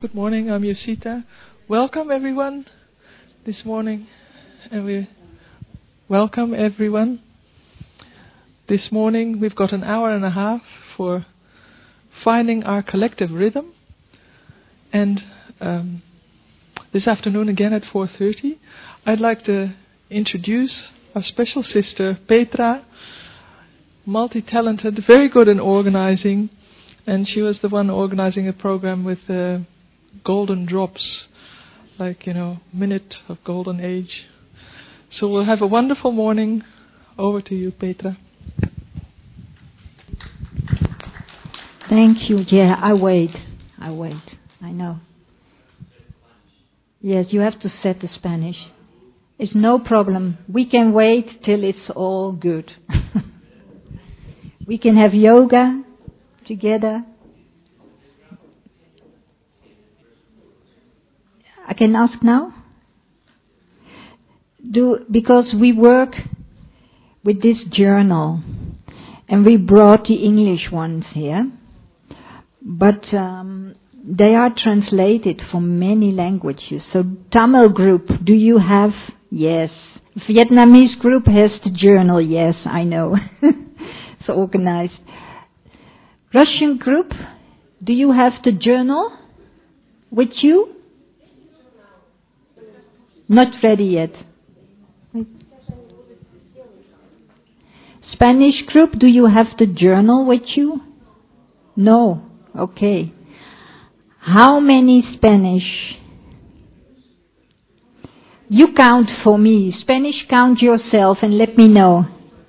Good morning, I'm Yosita. Welcome everyone this morning, and we welcome everyone. This morning we've got an hour and a half for finding our collective rhythm, and this afternoon again at 4:30 I'd like to introduce our special sister Petra, multi-talented, very good in organizing, and she was the one organizing a program with golden drops, like, minute of golden age. So we'll have a wonderful morning. Over to you, Petra. Thank you. Yeah, I wait. I know. Yes, you have to set the Spanish. It's no problem. We can wait till it's all good. We can have yoga together. I can ask now? Because we work with this journal, and we brought the English ones here, but they are translated from many languages. So Tamil group, do you have? Yes. Vietnamese group has the journal. Yes, I know. It's organized. Russian group, do you have the journal with you? Not ready yet. Spanish group, do you have the journal with you? No. Okay. How many Spanish? You count for me. Spanish, count yourself and let me know.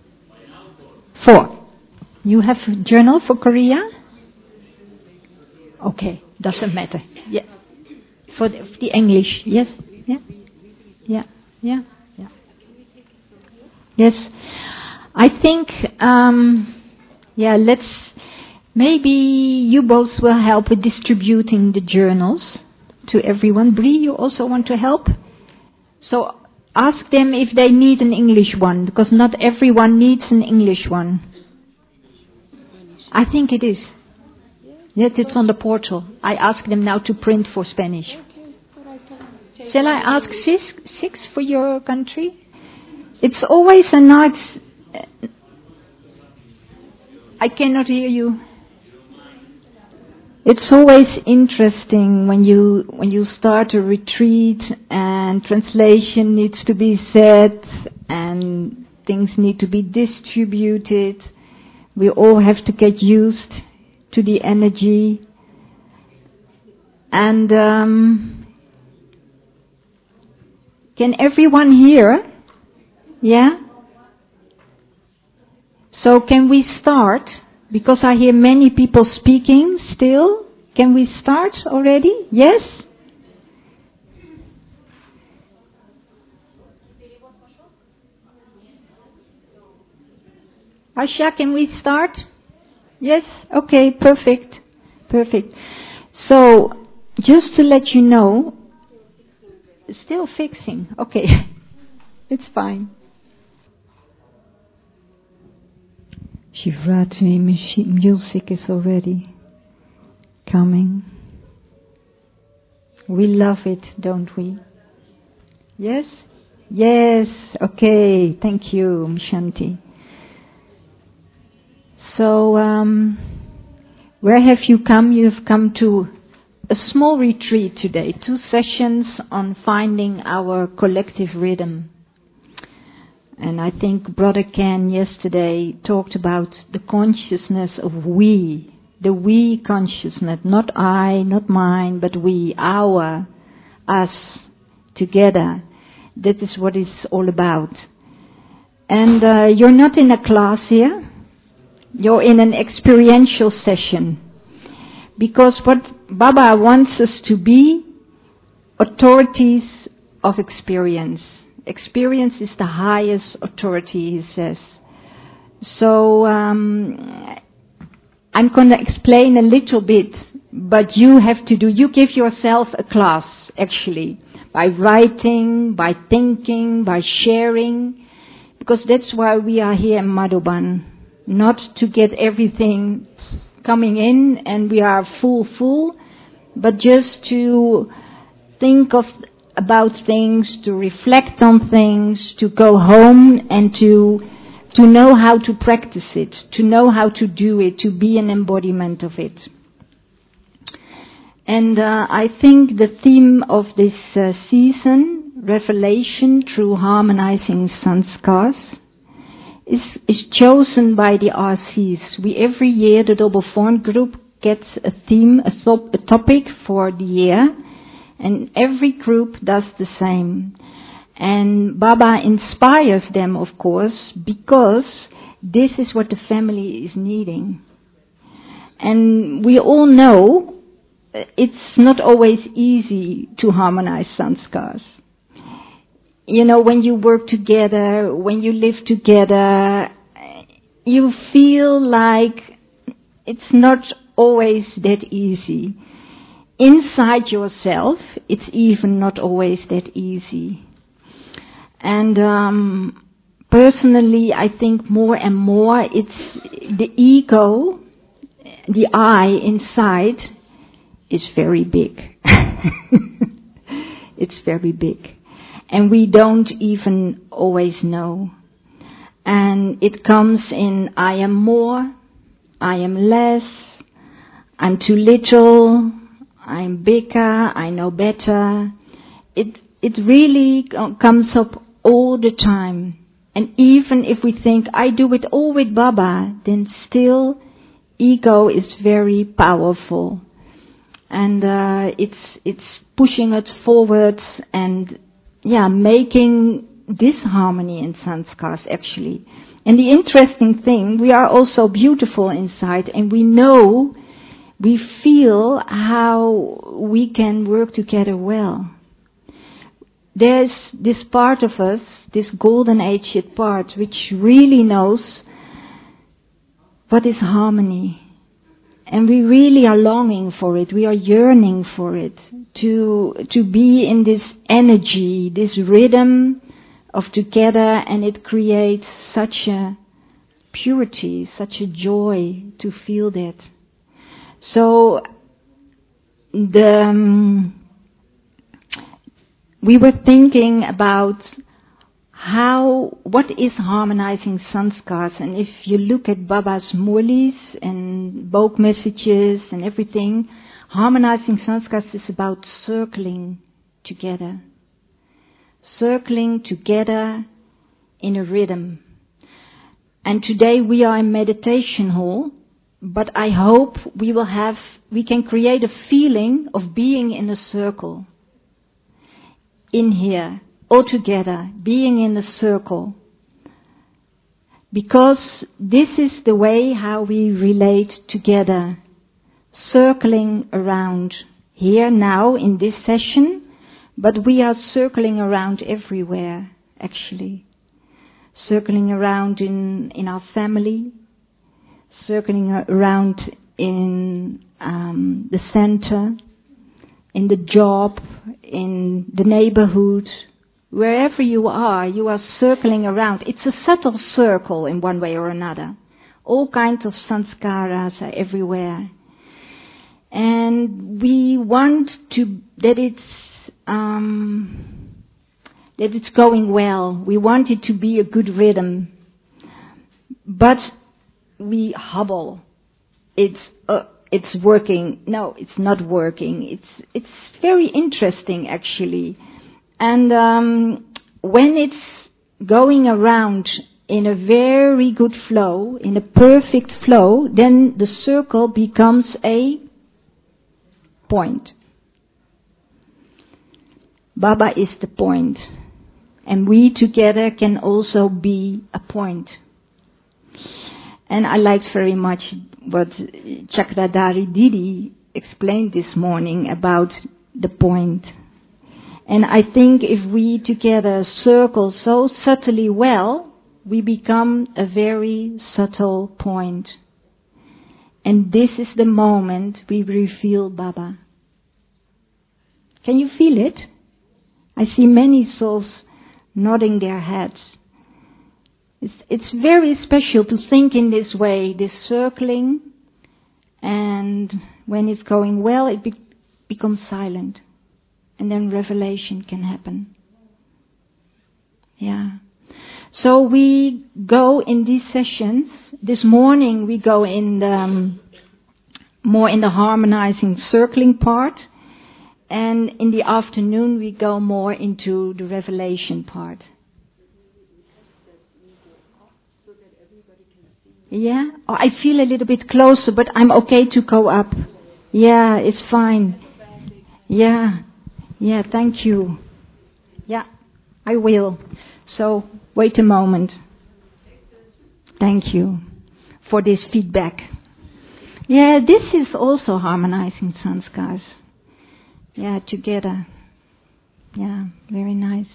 4. You have a journal for Korea? Okay, doesn't matter. Yeah. For the English, yes? Yeah. Yes. I think, maybe you both will help with distributing the journals to everyone. Bree, you also want to help? So ask them if they need an English one, because not everyone needs an English one. I think it is. Yes, it's on the portal. I ask them now to print for Spanish. Shall I ask 6 for your country? It's always a nice... I cannot hear you. It's always interesting when you start a retreat and translation needs to be said and things need to be distributed. We all have to get used to the energy. And can everyone hear? Yeah? So can we start? Because I hear many people speaking still. Can we start already? Yes? Asha, can we start? Yes? Okay, perfect. So, just to let you know, still fixing. Okay, it's fine. Shivratri music is already coming. We love it, don't we? Yes? Yes, okay, thank you, Shanti. So, where have you come? You've come to a small retreat today, 2 sessions on finding our collective rhythm. And I think Brother Ken yesterday talked about the consciousness of we, the we consciousness, not I, not mine, but we, our, us, together. That is what it's all about. And you're not in a class here. You're in an experiential session. Because what Baba wants us to be, authorities of experience. Experience is the highest authority, he says. So, I'm going to explain a little bit, but you give yourself a class, actually, by writing, by thinking, by sharing, because that's why we are here in Madhuban, not to get everything coming in and we are full, but just to think about things, to reflect on things, to go home and to know how to practice it, to know how to do it, to be an embodiment of it. And I think the theme of this season, Revelation through Harmonizing Sanskars, is chosen by the RCs. Every year the Double Fawn group gets a theme, a topic for the year, and every group does the same. And Baba inspires them, of course, because this is what the family is needing. And we all know it's not always easy to harmonize sanskars. You know, when you work together, when you live together, you feel like it's not always that easy. Inside yourself, it's even not always that easy. And personally, I think more and more it's the ego, the I inside is very big. It's very big. And we don't even always know. And it comes in I am more, I am less, I'm too little, I'm bigger, I know better. It really comes up all the time. And even if we think I do it all with Baba, then still ego is very powerful. And it's pushing us forward and making disharmony in sanskars actually. And the interesting thing, we are also beautiful inside, and we feel how we can work together well. There's this part of us, this golden aged part, which really knows what is harmony. And we really are longing for it. We are yearning for it. To be in this energy, this rhythm of together, and it creates such a purity, such a joy to feel that. So we were thinking about what is harmonizing sanskars, and if you look at Baba's Murlis and Bog messages and everything, harmonizing sanskars is about circling together in a rhythm. And today we are in meditation hall, but I hope we can create a feeling of being in a circle. In here, all together, being in a circle. Because this is the way how we relate together. Circling around here now in this session, but we are circling around everywhere, actually. Circling around in our family, circling around in the center, in the job, in the neighborhood, wherever you are circling around. It's a subtle circle in one way or another. All kinds of sanskaras are everywhere. And we want that it's going well. We want it to be a good rhythm. But we hobble. It's working. No, it's not working. It's very interesting actually. And when it's going around in a very good flow, in a perfect flow, then the circle becomes a point. Baba is the point. And we together can also be a point. And I liked very much what Chakradhari Didi explained this morning about the point. And I think if we together circle so subtly well, we become a very subtle point. And this is the moment we reveal Baba. Can you feel it? I see many souls nodding their heads. It's very special to think in this way, this circling, and when it's going well, become silent. And then revelation can happen. Yeah. So we go in these sessions. This morning we go in the more in the harmonizing circling part. And in the afternoon we go more into the revelation part. Yeah? Oh, I feel a little bit closer, but I'm okay to go up. Yeah, it's fine. Yeah. Yeah, thank you. Yeah, I will. So, wait a moment. Thank you for this feedback. Yeah, this is also harmonizing sanskars. Yeah, together. Yeah, very nice.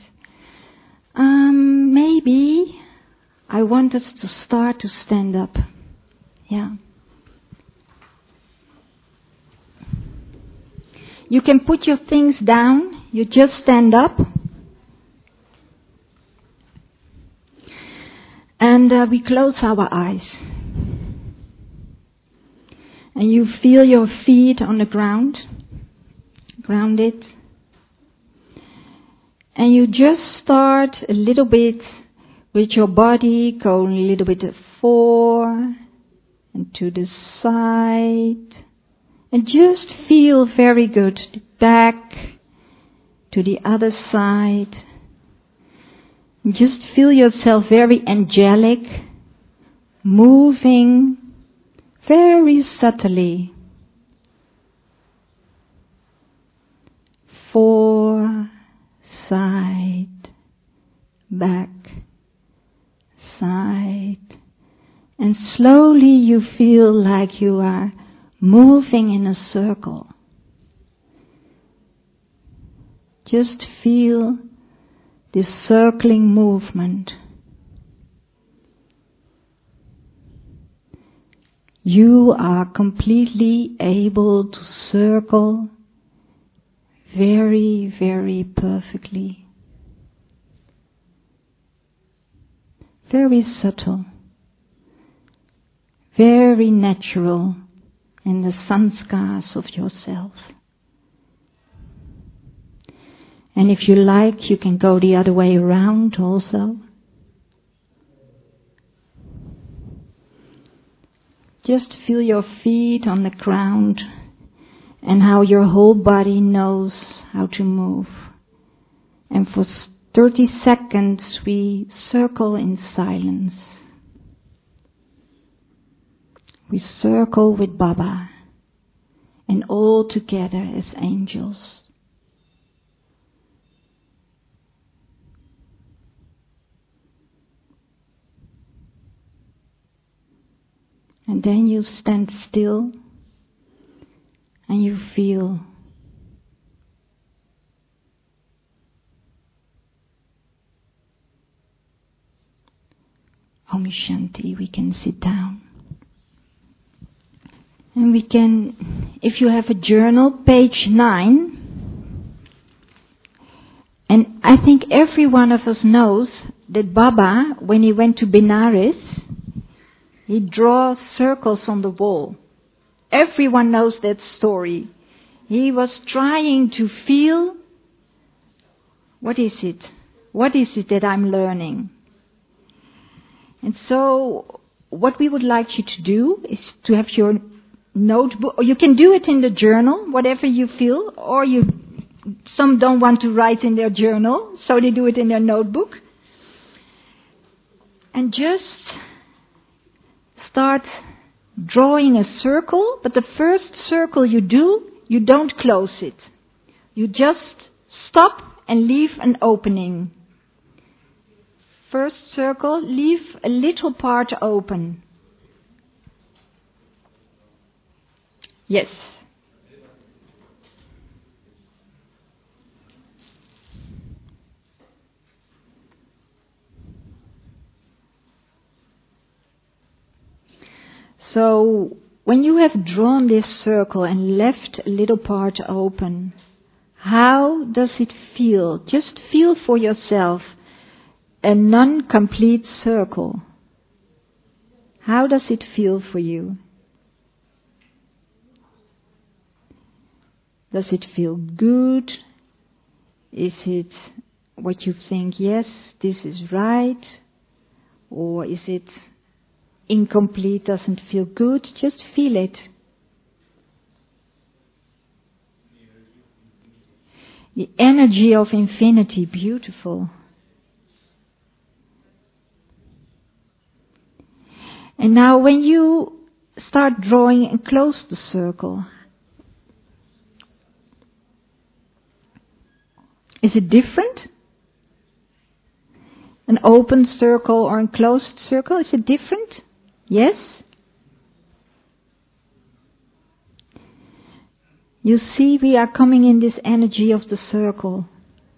Maybe I want us to start to stand up. Yeah. You can put your things down. You just stand up. And we close our eyes. And you feel your feet on the ground. Grounded. And you just start a little bit with your body, going a little bit forward and to the side. And just feel very good. Back to the other side. And just feel yourself very angelic, moving very subtly. Forward, side, back, side. And slowly you feel like you are moving in a circle. Just feel this circling movement. You are completely able to circle very, very perfectly. Very subtle. Very natural in the sanskars of yourself. And if you like, you can go the other way around also. Just feel your feet on the ground and how your whole body knows how to move. And for 30 seconds we circle in silence. We circle with Baba and all together as angels. And then you stand still and you feel Om Shanti. We can sit down. And we can, if you have a journal, page 9. And I think every one of us knows that Baba, when he went to Benares, he draws circles on the wall. Everyone knows that story. He was trying to feel, what is it? What is it that I'm learning? And so, what we would like you to do is to have your notebook, or you can do it in the journal, whatever you feel, or some don't want to write in their journal, so they do it in their notebook. And just start drawing a circle, but the first circle you do, you don't close it. You just stop and leave an opening. First circle, leave a little part open. Yes. So, when you have drawn this circle and left a little part open, how does it feel? Just feel for yourself a non-complete circle. How does it feel for you? Does it feel good? Is it what you think, yes, this is right? Or is it incomplete, doesn't feel good? Just feel it. The energy of infinity, beautiful. And now when you start drawing and close the circle, is it different? An open circle or a closed circle, is it different? Yes? You see, we are coming in this energy of the circle.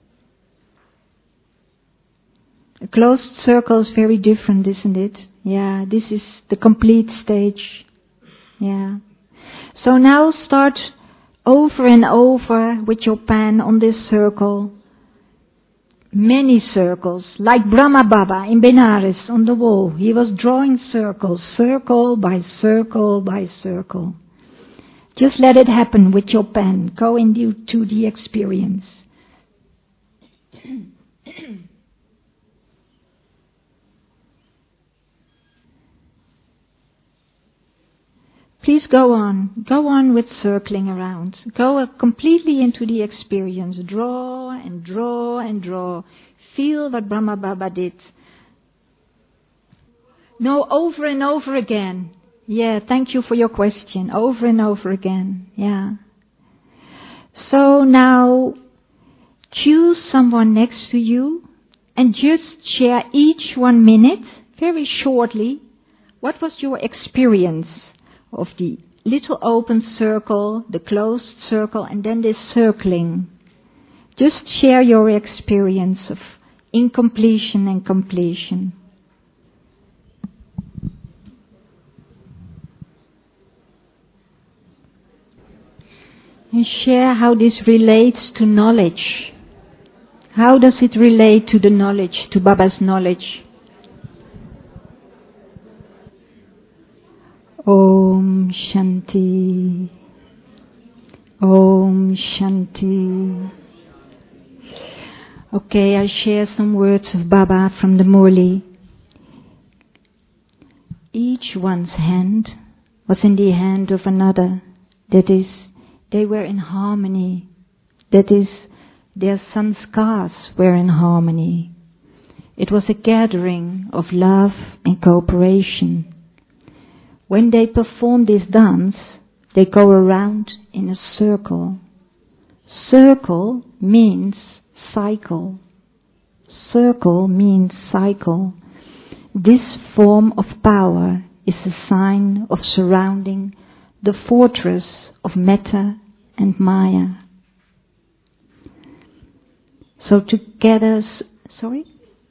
A closed circle is very different, isn't it? Yeah, this is the complete stage. Yeah. So now start over and over with your pen on this circle. Many circles, like Brahma Baba in Benares on the wall. He was drawing circles, circle by circle by circle. Just let it happen with your pen. Go into the experience. Please go on with circling around. Go completely into the experience. Draw and draw and draw. Feel what Brahma Baba did. No, over and over again. Yeah, thank you for your question. Over and over again. Yeah. So now choose someone next to you and just share each 1 minute, very shortly, what was your experience of the little open circle, the closed circle, and then this circling. Just share your experience of incompletion and completion. And share how this relates to knowledge. How does it relate to the knowledge, to Baba's knowledge? Om Shanti. Om Shanti. Okay, I share some words of Baba from the Murli. Each one's hand was in the hand of another. That is, they were in harmony. That is, their sanskars were in harmony. It was a gathering of love and cooperation. When they perform this dance, they go around in a circle. Circle means cycle. Circle means cycle. This form of power is a sign of surrounding the fortress of Metta and Maya. So together, sorry?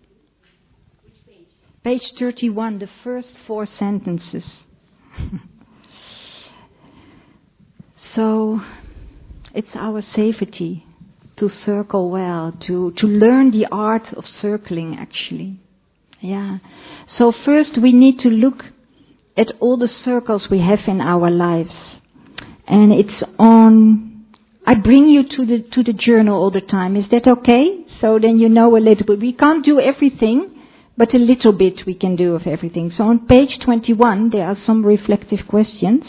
Page 31, the first 4 sentences. So, it's our safety to circle well, to learn the art of circling actually. Yeah. So first we need to look at all the circles we have in our lives. And it's on, I bring you to the journal all the time. Is that okay? So then you know a little bit. We can't do everything, but a little bit we can do of everything. So on page 21 there are some reflective questions.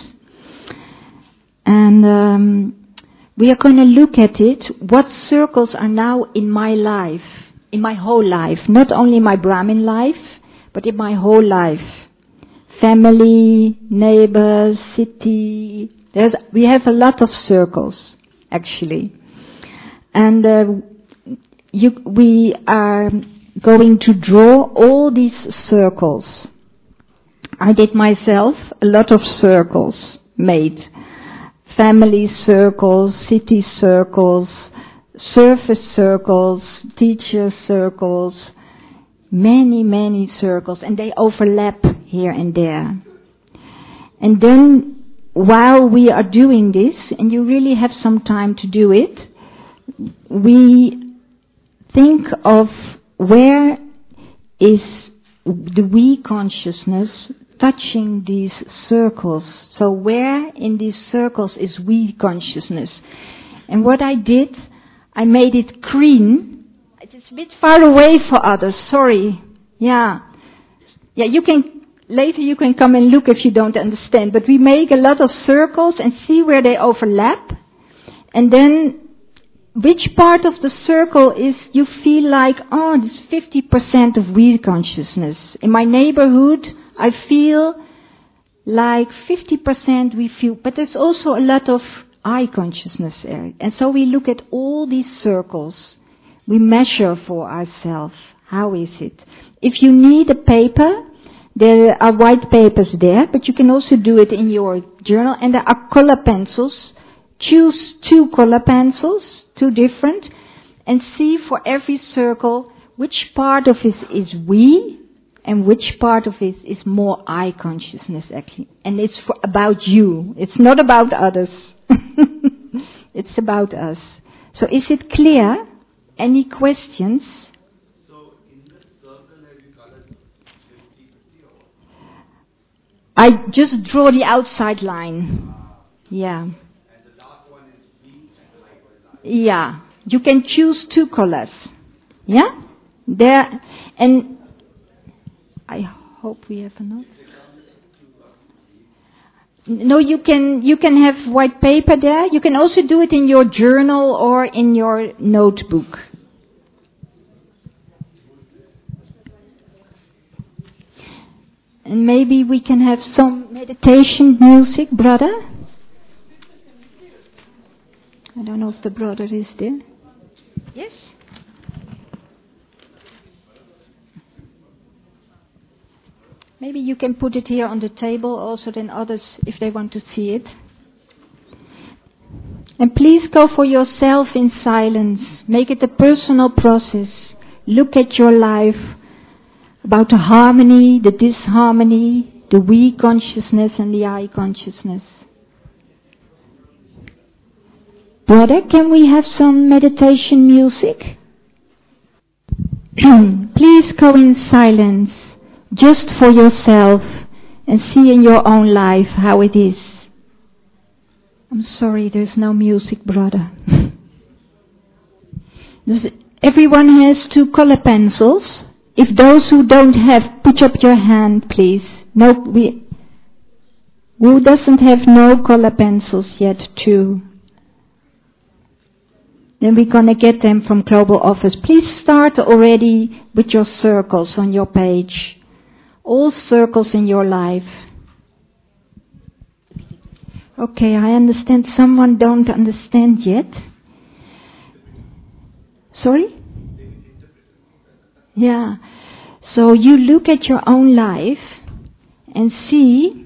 And we are going to look at it. What circles are now in my life, in my whole life, not only my Brahmin life, but in my whole life. Family, neighbors, city. We have a lot of circles, actually. And we are going to draw all these circles. I did myself a lot of circles made. Family circles, city circles, service circles, teacher circles, many circles, and they overlap here and there. And then while we are doing this, and you really have some time to do it, we think of where is the we consciousness touching these circles. So where in these circles is we consciousness? And what I did, I made it green. It's a bit far away for others, sorry. Yeah, later you can come and look if you don't understand. But we make a lot of circles and see where they overlap. And then which part of the circle is you feel like, oh, this 50% of we consciousness. In my neighborhood, I feel like 50% we feel, but there's also a lot of I consciousness area. And so we look at all these circles. We measure for ourselves. How is it? If you need a paper, there are white papers there, but you can also do it in your journal. And there are color pencils. Choose 2 color pencils, 2 different, and see for every circle which part of it is we and which part of it is more I consciousness actually. And it's about you. It's not about others. It's about us. So is it clear? Any questions? So in the circle have you colored 50-50 or what? I just draw the outside line. Yeah. And the dark one is me and the light one is I. Yeah. You can choose 2 colors. Yeah? There. And I hope we have enough. No, you can have white paper there. You can also do it in your journal or in your notebook. And maybe we can have some meditation music, brother. I don't know if the brother is there. Yes? Maybe you can put it here on the table also, then others, if they want to see it. And please go for yourself in silence. Make it a personal process. Look at your life, about the harmony, the disharmony, the we consciousness and the I consciousness. Brother, can we have some meditation music? Please go in silence. Just for yourself and see in your own life how it is. I'm sorry, there's no music, brother. Everyone has 2 color pencils. If those who don't have, put up your hand, please. Who doesn't have no color pencils yet? 2. Then we're going to get them from Global Office. Please start already with your circles on your page. All circles in your life. Okay, I understand someone don't understand yet. Sorry? Yeah. So you look at your own life and see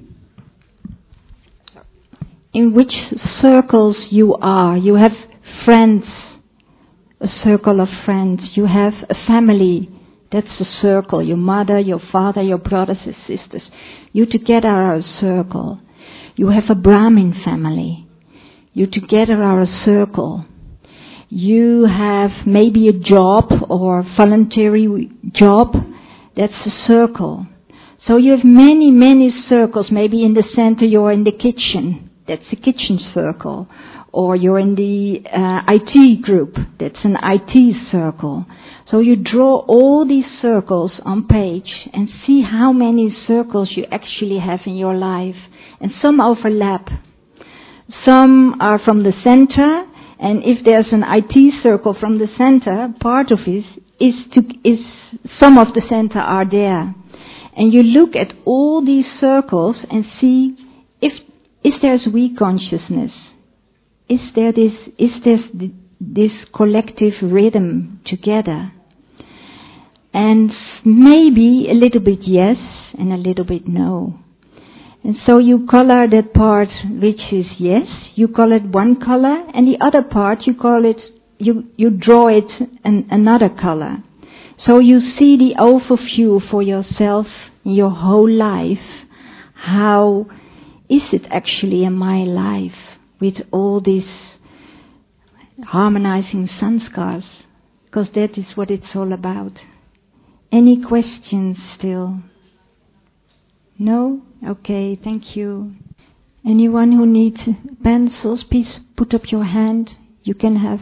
in which circles you are. You have friends, a circle of friends. You have a family. That's a circle. Your mother, your father, your brothers and sisters. You together are a circle. You have a Brahmin family. You together are a circle. You have maybe a job or voluntary job. That's a circle. So you have many, many circles. Maybe in the center you're in the kitchen. That's a kitchen circle. Or you're in the IT group. That's an IT circle. So you draw all these circles on page and see how many circles you actually have in your life. And some overlap. Some are from the center, and if there's an IT circle from the center, part of it is some of the center are there. And you look at all these circles and see if there's we consciousness. Is there this collective rhythm together? And maybe a little bit yes and a little bit no. And so you color that part which is yes, you call it one color, and the other part you call it, you draw it another color. So you see the overview for yourself, your whole life. How is it actually in my life with all these harmonizing sanskars? Because that is what it's all about. Any questions still? No? Okay, thank you. Anyone who needs pencils, please put up your hand. You can have.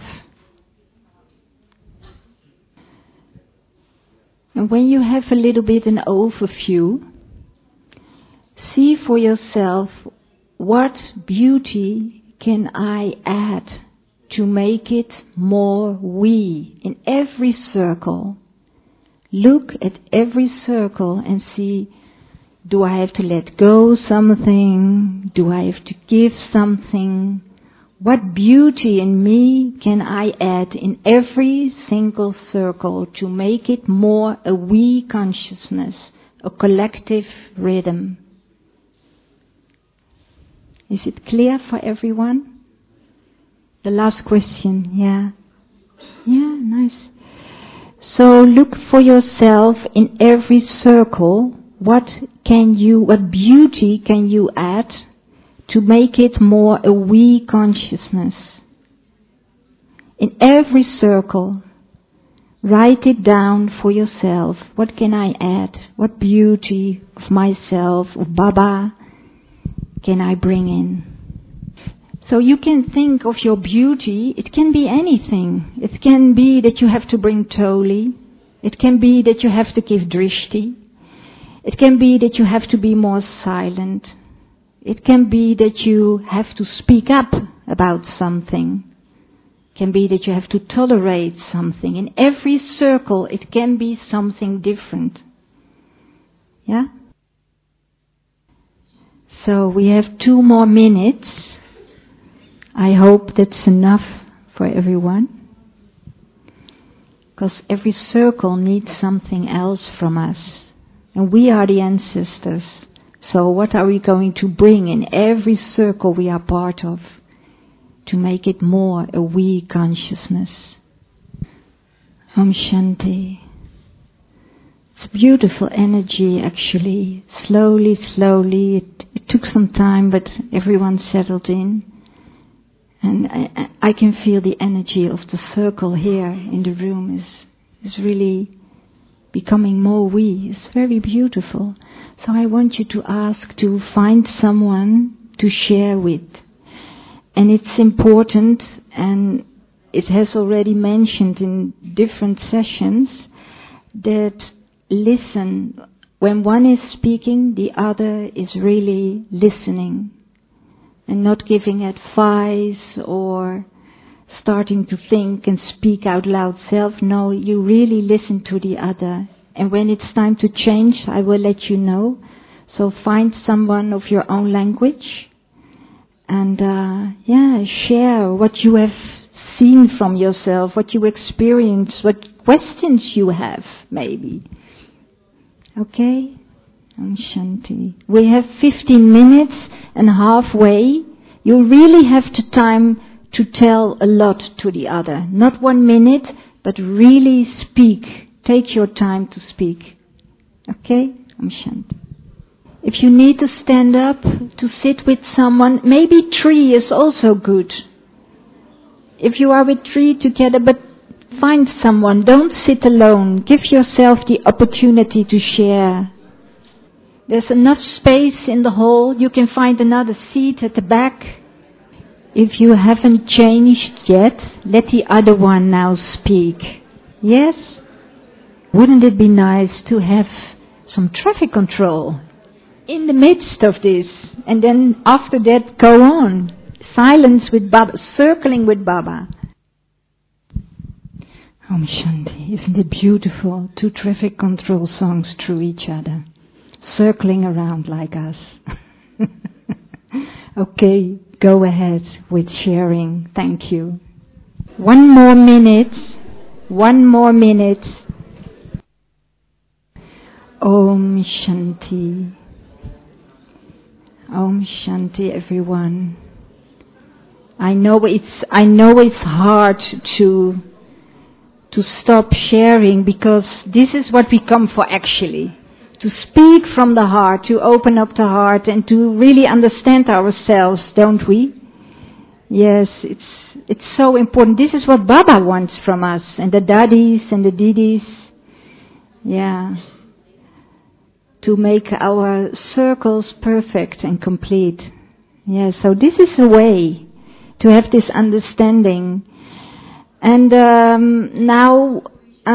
And when you have a little bit an overview, see for yourself, what beauty can I add to make it more we in every circle? Look at every circle and see, do I have to let go something? Do I have to give something? What beauty in me can I add in every single circle to make it more a we consciousness, a collective rhythm? Is it clear for everyone? The last question, yeah. Yeah, nice. So look for yourself in every circle. What beauty can you add to make it more a we consciousness? In every circle, write it down for yourself. What can I add? What beauty of myself, of Baba, can I bring in? So you can think of your beauty, it can be anything. It can be that you have to bring Toli. It can be that you have to give Drishti. It can be that you have to be more silent. It can be that you have to speak up about something. It can be that you have to tolerate something. In every circle it can be something different. Yeah? So we have 2 more minutes. I hope that's enough for everyone. Because every circle needs something else from us. And we are the ancestors. So what are we going to bring in every circle we are part of to make it more a we consciousness? Om Shanti. It's beautiful energy actually. Slowly. It took some time, but everyone settled in. And I can feel the energy of the circle here in the room is really becoming more we. It's very beautiful. So I want you to ask to find someone to share with. And it's important, and it has already mentioned in different sessions, that listen. When one is speaking, the other is really listening. And not giving advice or starting to think and speak out loud self. No, you really listen to the other. And when it's time to change, I will let you know. So find someone of your own language. And share what you have seen from yourself, what you experience, what questions you have maybe. Okay? Om Shanti. We have 15 minutes and halfway. You really have the time to tell a lot to the other. Not 1 minute, but really speak. Take your time to speak. Okay? Om Shanti. If you need to stand up to sit with someone, maybe 3 is also good. If you are with 3 together, but find someone. Don't sit alone. Give yourself the opportunity to share. There's enough space in the hall. You can find another seat at the back. If you haven't changed yet, let the other one now speak. Yes? Wouldn't it be nice to have some traffic control in the midst of this? And then after that, go on. Silence with Baba, circling with Baba. Om Shanti. Isn't it beautiful? 2 traffic control songs through each other. Circling around like us. Okay, go ahead with sharing. Thank you. 1 more minute. 1 more minute. Om Shanti. Om Shanti, everyone. I know it's hard to stop sharing, because this is what we come for actually. To speak from the heart, to open up the heart and to really understand ourselves, don't we? Yes, it's so important. This is what Baba wants from us, and the daddies and the didis. Yeah. To make our circles perfect and complete. Yeah, so this is a way to have this understanding And now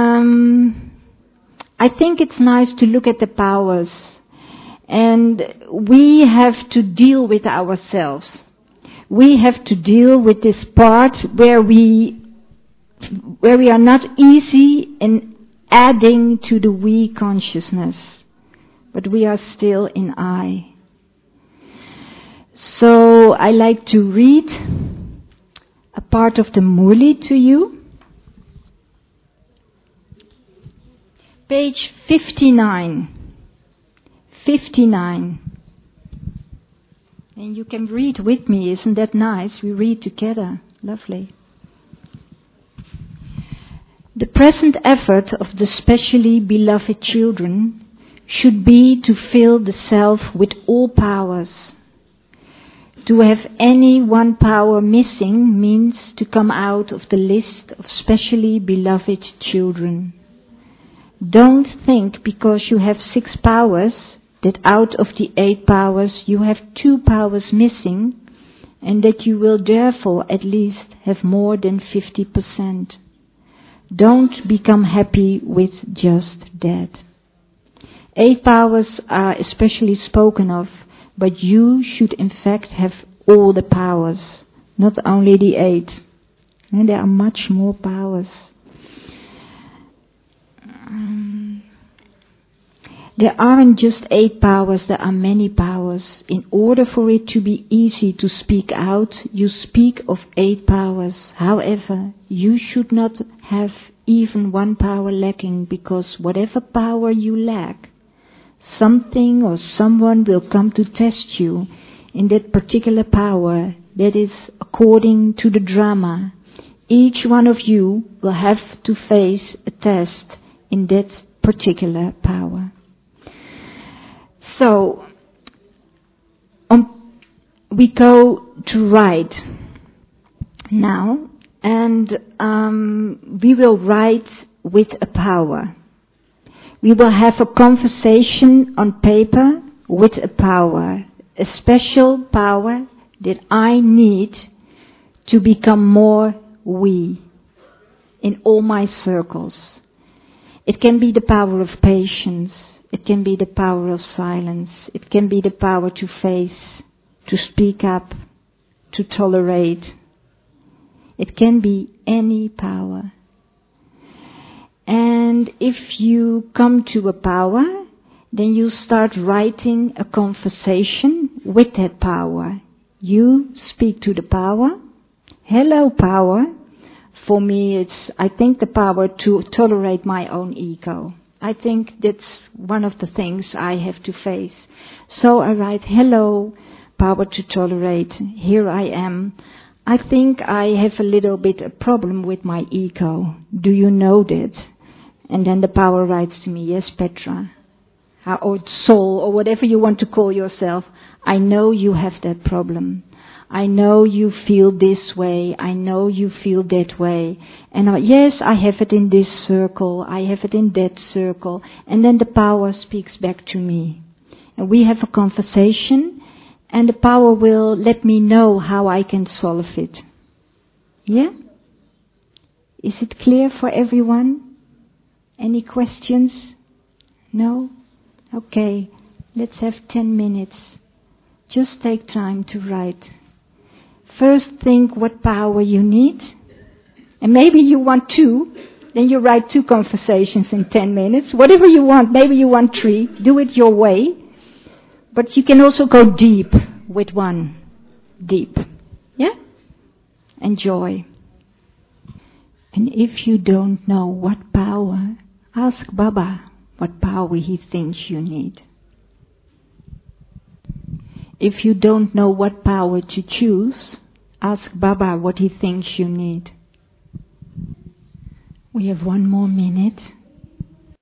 I think it's nice to look at the powers. And we have to deal with ourselves. We have to deal with this part where we are not easy in adding to the we consciousness, but we are still in I. So I like to read a part of the Murli to you. Page 59. 59. And you can read with me, isn't that nice? We read together. Lovely. The present effort of the specially beloved children should be to fill the self with all powers. To have any one power missing means to come out of the list of specially beloved children. Don't think because you have 6 powers that out of the 8 powers you have 2 powers missing, and that you will therefore at least have more than 50%. Don't become happy with just that. 8 powers are especially spoken of, but you should in fact have all the powers, not only the 8. And there are much more powers. There aren't just 8 powers, there are many powers. In order for it to be easy to speak out, you speak of 8 powers. However, you should not have even 1 power lacking, because whatever power you lack, something or someone will come to test you in that particular power. That is according to the drama. Each one of you will have to face a test in that particular power. So, we go to write now, and we will write with a power. We will have a conversation on paper with a power, a special power that I need to become more we in all my circles. It can be the power of patience. It can be the power of silence. It can be the power to face, to speak up, to tolerate. It can be any power. And if you come to a power, then you start writing a conversation with that power. You speak to the power. Hello, power. For me, I think the power to tolerate my own ego. I think that's one of the things I have to face. So I write, hello, power to tolerate. Here I am. I think I have a little bit a problem with my ego. Do you know that? And then the power writes to me, yes, Petra, or soul, or whatever you want to call yourself. I know you have that problem. I know you feel this way. I know you feel that way. And yes, I have it in this circle. I have it in that circle. And then the power speaks back to me. And we have a conversation, and the power will let me know how I can solve it. Yeah? Is it clear for everyone? Any questions? No? Okay. Let's have 10 minutes. Just take time to write. First think what power you need. And maybe you want 2. Then you write 2 conversations in 10 minutes. Whatever you want. Maybe you want 3. Do it your way. But you can also go deep with 1. Deep. Yeah? Enjoy. And if you don't know what power, ask Baba what power he thinks you need. If you don't know what power to choose, ask Baba what he thinks you need. We have 1 more minute.